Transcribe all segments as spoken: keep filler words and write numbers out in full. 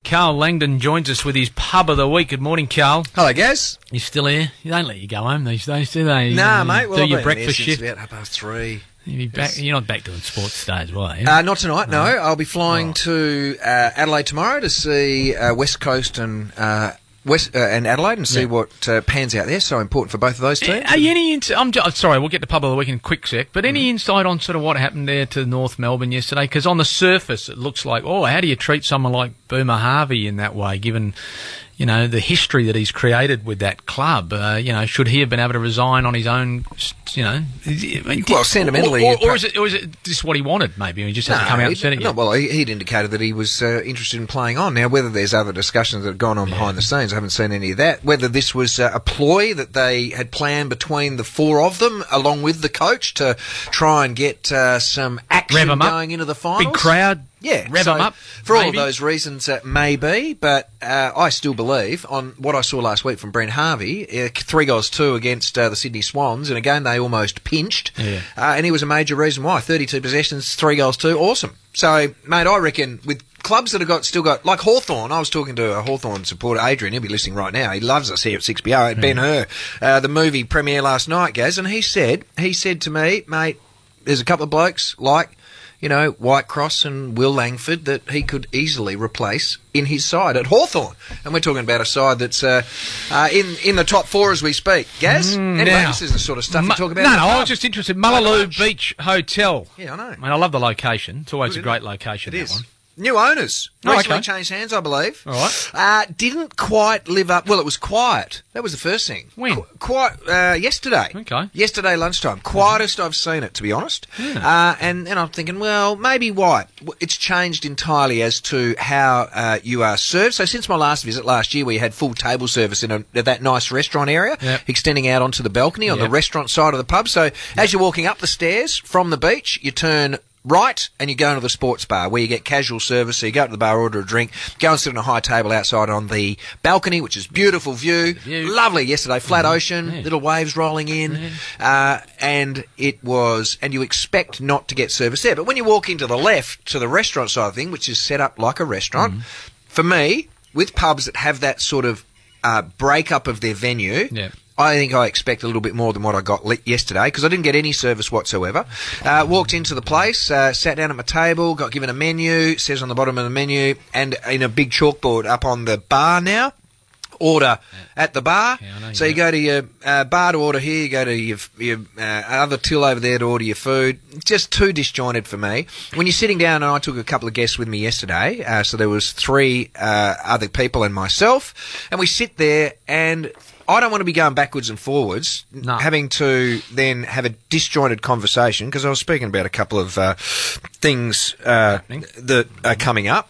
Carl Langdon joins us with his pub of the week. Good morning, Carl. Hello, Gaz. You still here? You don't let you go home these days, do they? Nah, you, mate. Well, do I've your been breakfast there since shift. about half past three. You be back, you're not back doing sports today as well, are you? Uh, not tonight, no. no. I'll be flying Oh. to uh, Adelaide tomorrow to see uh, West Coast and uh, West uh, and Adelaide and see Yeah. what uh, pans out there. So important for both of those teams. Are you any ins- I'm just, sorry, we'll get to pub of the week in a quick sec, but any Mm. insight on sort of what happened there to North Melbourne yesterday? Because on the surface it looks like, oh, how do you treat someone like Boomer Harvey in that way, given, you know, the history that he's created with that club? Uh, you know, should he have been able to resign on his own, you know? I mean, Well, sentimentally, Or, or, you'd or, is it, or is it just what he wanted, maybe, and he just hasn't No, come out and he'd- said it no, yet? well, he- he'd indicated that he was uh, interested in playing on. Now, whether there's other discussions that have gone on Yeah. behind the scenes, I haven't seen any of that. Whether this was uh, a ploy that they had planned between the four of them, along with the coach, to try and get uh, some action Rev 'em up. going into the finals. Big crowd. Yeah, Rev so 'em up, for all of maybe. those reasons, uh, maybe, but uh, I still believe on what I saw last week from Brent Harvey, uh, three goals two against uh, the Sydney Swans, and again they almost pinched, Yeah. uh, and he was a major reason why. thirty-two possessions, three goals two, awesome. So, mate, I reckon with clubs that have got still got, like Hawthorn, I was talking to a Hawthorn supporter, Adrian, he'll be listening right now, he loves us here at six B O, at Ben Hur, uh, the movie premiere last night, Gaz, and he said, he said to me, mate, there's a couple of blokes like, you know, Whitecross and Will Langford that he could easily replace in his side at Hawthorn. And we're talking about a side that's uh, uh, in in the top four as we speak. Gaz? Mm, anyway, now- this is the sort of stuff Mu- you talk about. No, in the no, I pub. was just interested. Like Mullaloo lunch. Beach Hotel. Yeah, I know. I mean, I love the location. It's always Good, a great isn't it? location, It that is. one. New owners. Oh, Recently okay. changed hands, I believe. All right. Uh, didn't quite live up. Well, it was quiet. That was the first thing. When? Qu- quiet. Uh, yesterday. Okay. Yesterday lunchtime. Quietest I've seen it, to be honest. Uh, and, and I'm thinking, well, maybe why? W- It's changed entirely as to how uh, you are served. So since my last visit last year, where you had full table service in a, that nice restaurant area, Yep. extending out onto the balcony on Yep. the restaurant side of the pub. So as you're walking up the stairs from the beach, you turn right, and you go into the sports bar where you get casual service. So you go to the bar, order a drink, go and sit on a high table outside on the balcony, which is beautiful view, view. lovely. Yesterday, flat ocean, Yeah. little waves rolling in, uh, and it was. And you expect not to get service there, but when you walk into the left to the restaurant side of the thing, which is set up like a restaurant, for me, with pubs that have that sort of uh, breakup of their venue. Yeah. I think I expect a little bit more than what I got le- yesterday because I didn't get any service whatsoever. Uh, walked into the place, uh, sat down at my table, got given a menu, says on the bottom of the menu, and in a big chalkboard up on the bar now, order at the bar. Yeah, I know, so yeah. you go to your uh, bar to order here, you go to your, your uh, other till over there to order your food. Just too disjointed for me. When you're sitting down, and I took a couple of guests with me yesterday, uh, so there was three uh, other people and myself, and we sit there and I don't want to be going backwards and forwards, No. having to then have a disjointed conversation, because I was speaking about a couple of uh, things uh, Happening. that are coming up.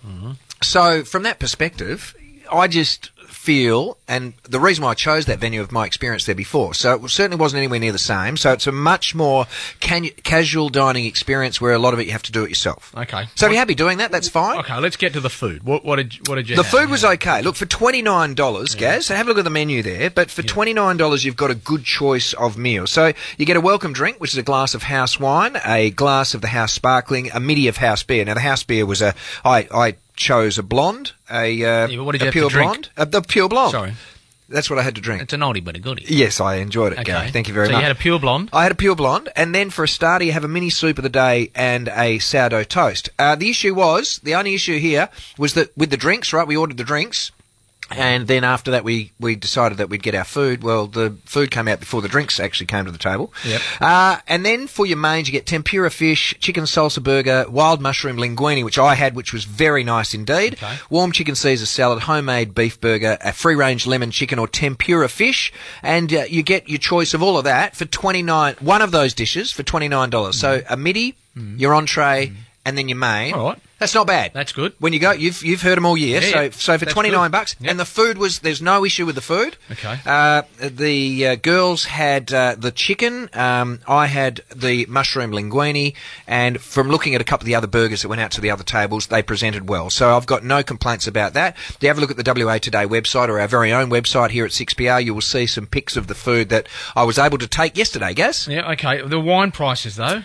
So from that perspective, I just feel, and the reason why I chose that venue of my experience there before, so it certainly wasn't anywhere near the same, so it's a much more can- casual dining experience where a lot of it you have to do it yourself. Okay. So if you're happy doing that, that's fine. Okay, let's get to the food. What, what did what did you The have? food was okay. Look, for twenty-nine dollars, Gaz, so have a look at the menu there, but for twenty-nine dollars you've got a good choice of meals. So you get a welcome drink, which is a glass of house wine, a glass of the house sparkling, a midi of house beer. Now, the house beer was a... I, I chose a blonde, a, uh, Yeah, but what did you a have to pure drink? blonde. Uh, the pure blonde. Sorry. That's what I had to drink. It's an oldie but a goodie. Yes, I enjoyed it, Okay. Gary. Thank you very so much. you had a pure blonde. I had a pure blonde, and then for a starter, you have a mini soup of the day and a sourdough toast. Uh, the issue was, the only issue here was that with the drinks, right, we ordered the drinks, and then after that we, we decided that we'd get our food. Well, the food came out before the drinks actually came to the table. Yep. Uh, and then for your mains, you get tempura fish, chicken salsa burger, wild mushroom linguine, which I had, which was very nice indeed. Okay. Warm chicken Caesar salad, homemade beef burger, a free-range lemon chicken or tempura fish, and uh, you get your choice of all of that for twenty-nine. One of those dishes for twenty-nine dollars. So a midi, your entree, and then your main. All right. That's not bad. That's good. When you go, you've you've heard them all year. Yeah, so yeah. so for That's twenty nine good. bucks, Yep. and the food was there's no issue with the food. Okay. Uh, the uh, girls had uh, the chicken. Um, I had the mushroom linguine, and from looking at a couple of the other burgers that went out to the other tables, they presented well. So I've got no complaints about that. If you have a look at the W A Today website or our very own website here at six B R, you will see some pics of the food that I was able to take yesterday. Gaz. Yeah, okay. The wine prices, though.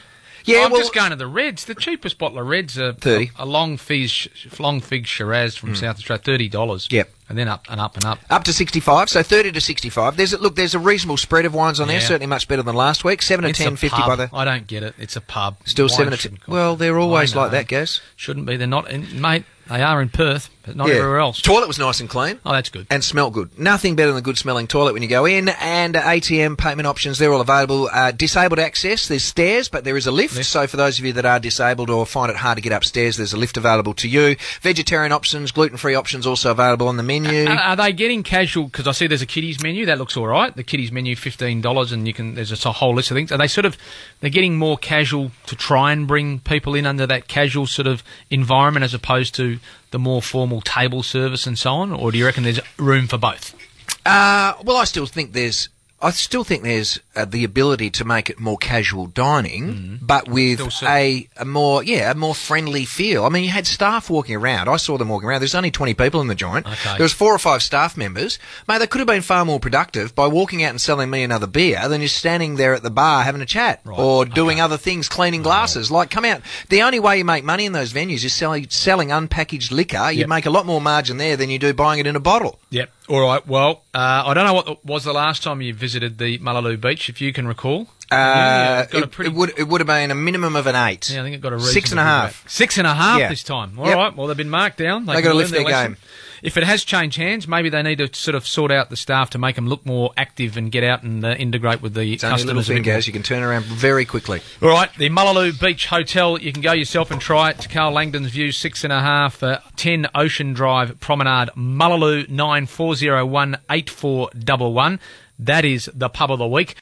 Yeah, I'm well, just going to the Reds. The cheapest bottle of Reds are thirty. A, a long fizz, long fig Shiraz from mm. South Australia, thirty dollars. Yep. And then up and up and up. Up to sixty-five, so thirty to sixty-five. There's a, look, there's a reasonable spread of wines on yeah. there, certainly much better than last week. seven to it's ten, fifty by the... I don't get it. It's a pub. Still Wine seven to ten. Well, they're always like that, Gaz. Shouldn't be. They're not, in, mate, they are in Perth, but not yeah. everywhere else. Toilet was nice and clean. Oh, that's good. And smelt good. Nothing better than a good smelling toilet when you go in. And uh, A T M payment options, they're all available. Uh, disabled access, there's stairs, but there is a lift. lift. So for those of you that are disabled or find it hard to get upstairs, there's a lift available to you. Vegetarian options, gluten-free options also available on the menu. Are, are they getting casual? Because I see there's a kiddies menu. That looks all right. The kiddies menu, fifteen dollars, and you can. There's just a whole list of things. Are they sort of, they're getting more casual to try and bring people in under that casual sort of environment as opposed to the more formal table service and so on? Or do you reckon there's room for both? Uh, well, I still think there's... I still think there's uh, the ability to make it more casual dining, mm. but with a, a more, yeah, a more friendly feel. I mean, you had staff walking around. I saw them walking around. There's only twenty people in the joint. Okay. There was four or five staff members. Mate, they could have been far more productive by walking out and selling me another beer than just standing there at the bar having a chat right. or doing okay. other things, cleaning glasses. Right. Like, come out. The only way you make money in those venues is selling, selling unpackaged liquor. Yep. You make a lot more margin there than you do buying it in a bottle. Yep. All right. Well, uh, I don't know what was the last time you visited the Mullaloo Beach, if you can recall. Uh, yeah, got it, a pretty... it would it would have been a minimum of an eight. Yeah, I think it got a six and a half. Back. Six and a half yeah. this time. All yep. right. Well, they've been marked down. They, they got to lift their, their game. If it has changed hands, maybe they need to sort of sort out the staff to make them look more active and get out and uh, integrate with the it's customers. Only a little bit, Gaz. You can turn around very quickly. All right, the Mullaloo Beach Hotel. You can go yourself and try it. Carl Langdon's View, six and a half. Uh, ten Ocean Drive Promenade, Mullaloo, nine four zero one eight four one one. That is the pub of the week.